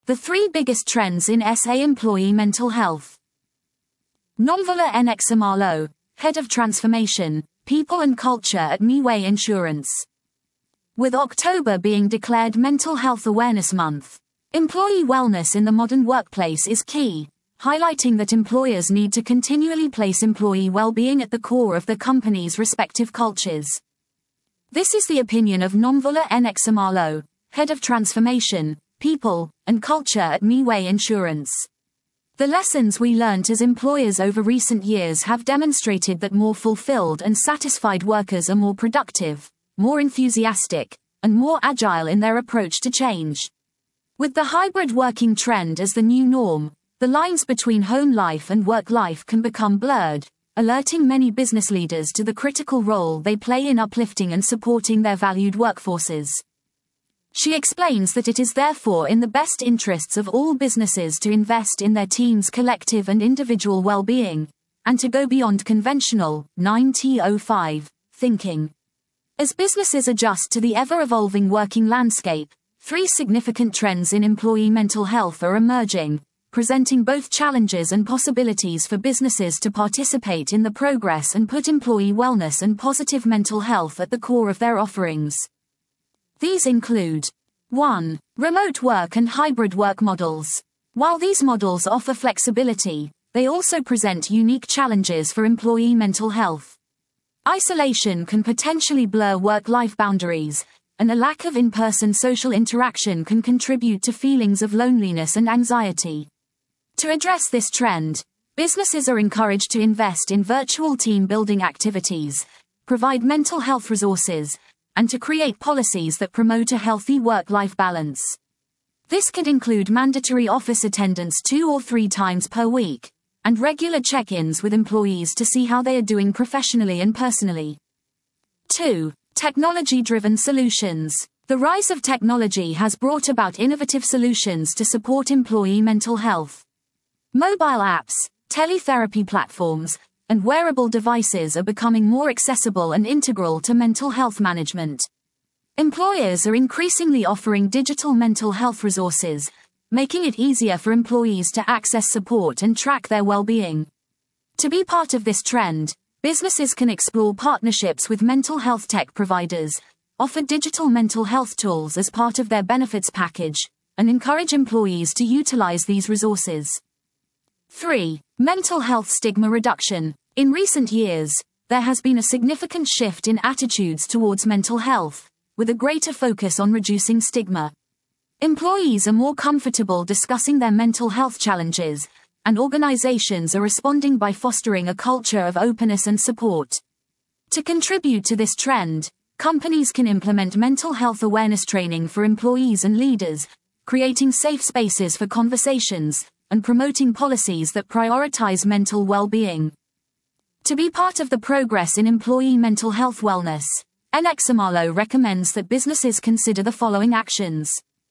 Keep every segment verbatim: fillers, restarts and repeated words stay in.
The three biggest trends in S A employee mental health. Nomvula Nxumalo, Head of Transformation, People and Culture at MiWay Insurance. With October being declared Mental Health Awareness Month, employee wellness in the modern workplace is key, highlighting that employers need to continually place employee well-being at the core of the company's respective cultures. This is the opinion of Nomvula Nxumalo, Head of Transformation, People and Culture at MiWay Insurance. The lessons we learnt as employers over recent years have demonstrated that more fulfilled and satisfied workers are more productive, more enthusiastic, and more agile in their approach to change. With the hybrid working trend as the new norm, the lines between home life and work life can become blurred, alerting many business leaders to the critical role they play in uplifting and supporting their valued workforces. She explains that it is therefore in the best interests of all businesses to invest in their team's collective and individual well-being, and to go beyond conventional, nine to five, thinking. As businesses adjust to the ever-evolving working landscape, three significant trends in employee mental health are emerging, presenting both challenges and possibilities for businesses to participate in the progress and put employee wellness and positive mental health at the core of their offerings. These include one. Remote work and hybrid work models. While these models offer flexibility, they also present unique challenges for employee mental health. Isolation can potentially blur work-life boundaries, and a lack of in-person social interaction can contribute to feelings of loneliness and anxiety. To address this trend, businesses are encouraged to invest in virtual team-building activities, provide mental health resources, and to create policies that promote a healthy work-life balance. This could include mandatory office attendance two or three times per week, and regular check-ins with employees to see how they are doing professionally and personally. two. Technology-driven solutions. The rise of technology has brought about innovative solutions to support employee mental health. Mobile apps, teletherapy platforms, and wearable devices are becoming more accessible and integral to mental health management. Employers are increasingly offering digital mental health resources, making it easier for employees to access support and track their well-being. To be part of this trend, businesses can explore partnerships with mental health tech providers, offer digital mental health tools as part of their benefits package, and encourage employees to utilize these resources. three. Mental health stigma reduction. In recent years, there has been a significant shift in attitudes towards mental health, with a greater focus on reducing stigma. Employees are more comfortable discussing their mental health challenges, and organizations are responding by fostering a culture of openness and support. To contribute to this trend, companies can implement mental health awareness training for employees and leaders, creating safe spaces for conversations, and promoting policies that prioritize mental well-being. To be part of the progress in employee mental health wellness, Nxumalo recommends that businesses consider the following actions.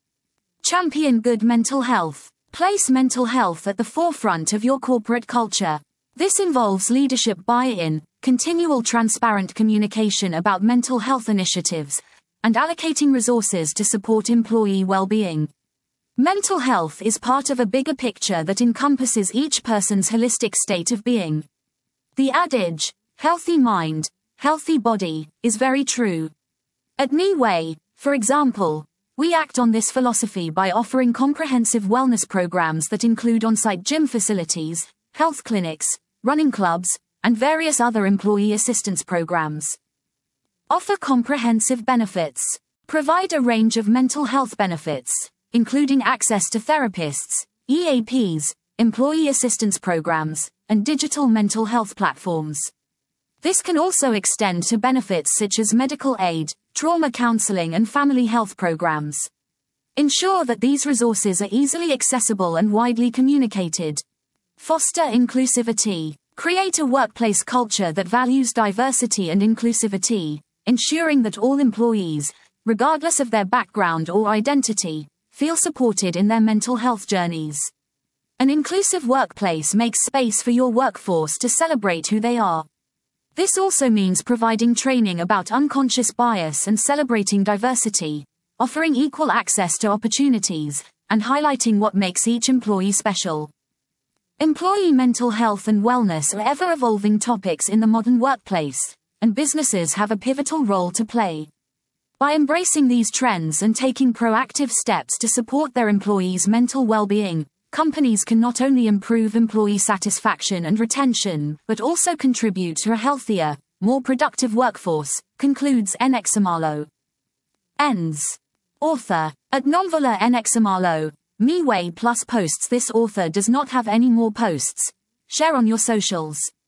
Champion good mental health. Place mental health at the forefront of your corporate culture. This involves leadership buy-in, continual transparent communication about mental health initiatives, and allocating resources to support employee well-being. Mental health is part of a bigger picture that encompasses each person's holistic state of being. The adage, healthy mind, healthy body, is very true. At MiWay, for example, we act on this philosophy by offering comprehensive wellness programs that include on-site gym facilities, health clinics, running clubs, and various other employee assistance programs. Offer comprehensive benefits. Provide a range of mental health benefits, including access to therapists, E A Ps, employee assistance programs, and digital mental health platforms. This can also extend to benefits such as medical aid, trauma counseling, and family health programs. Ensure that these resources are easily accessible and widely communicated. Foster inclusivity. Create a workplace culture that values diversity and inclusivity, ensuring that all employees, regardless of their background or identity, feel supported in their mental health journeys. An inclusive workplace makes space for your workforce to celebrate who they are. This also means providing training about unconscious bias and celebrating diversity, offering equal access to opportunities, and highlighting what makes each employee special. Employee mental health and wellness are ever-evolving topics in the modern workplace, and businesses have a pivotal role to play. By embracing these trends and taking proactive steps to support their employees' mental well-being, companies can not only improve employee satisfaction and retention, but also contribute to a healthier, more productive workforce, concludes Nxumalo. Ends. Author. At Nonvala Nxumalo. MeWay Plus posts. This author does not have any more posts. Share on your socials.